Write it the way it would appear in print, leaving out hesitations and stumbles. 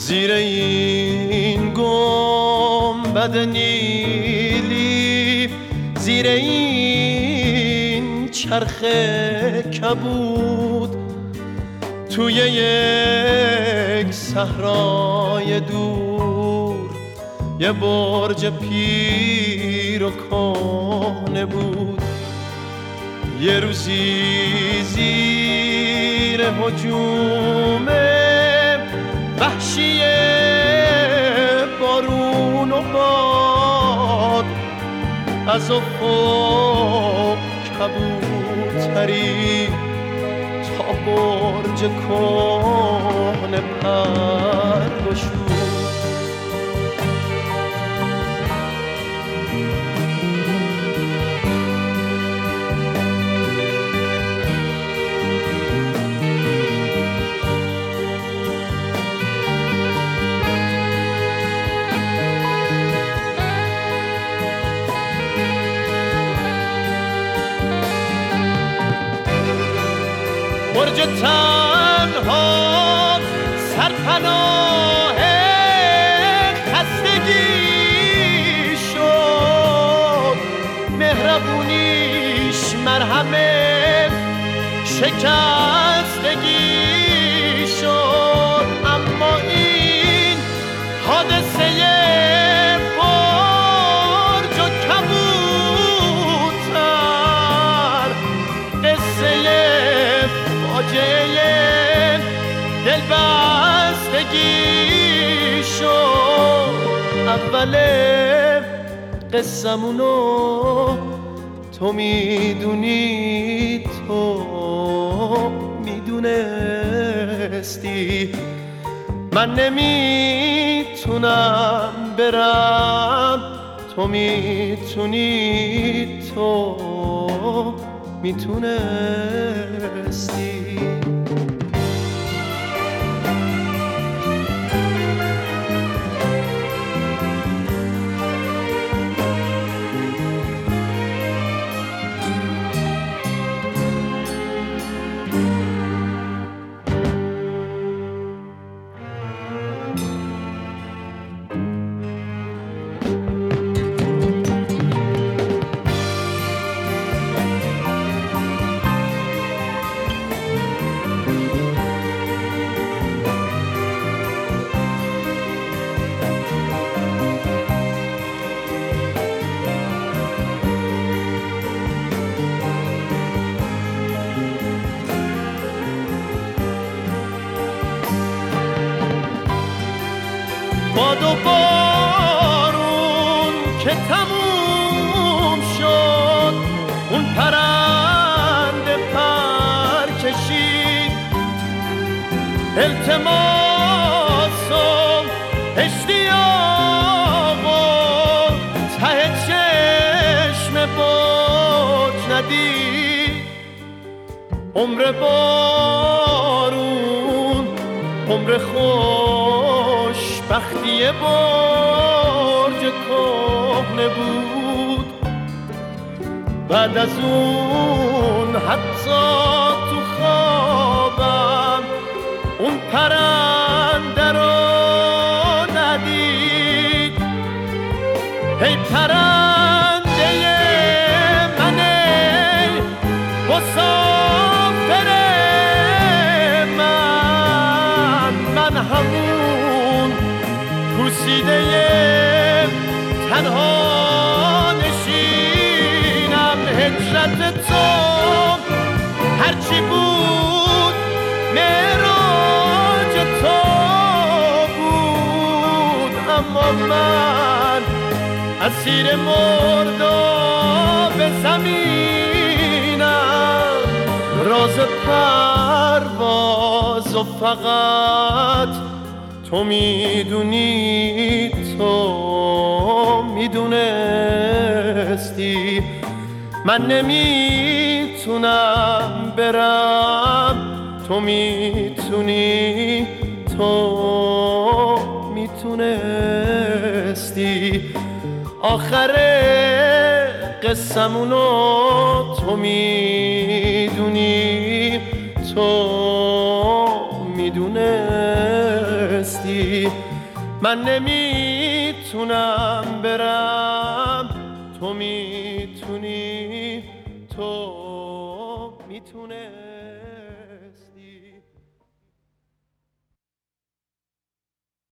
زیر این گنبد نیلی، زیر این چرخ کبود، توی یک صحرای دور یه برج پیر و کهنه بود. یه روزی زیر هجوم وحشی بارون و باد، از افق کبوتری تا برج کهنه پر گشود. برج تنها سرپناه خستگی شد، مهربونیش مرهم شکستگی شد. اما این حادثه برج و کبوتر قصه فاجعه دلبستگی شد. اول قصمونو تو میدونی، تو میدونستی، من نمیتونم برم، تو میتونی، تو میتونستی. باد و بارون که تموم شد، اون پرنده پر کشید، التماس و اشتیاق و ته چشم برج ندید. عمر بارون عمر خوشبختی برج کهنه بود. بعد از اون حتی تو خوابم اون پرنده رو ندید. ای پرنده من، ای مسافر من همون پوسیده تنها نشینم. هجرت تو هرچی بود معراج تو بود، اما من اسیر مرداب زمینم. راز پرواز و فقط تو میدونی، تو میدونستی، من نمیتونم برم، تو میتونی، تو میتونستی. آخر قصمونو تو میدونی، تو میدونستی. بفرستی من نمیتونم برم تو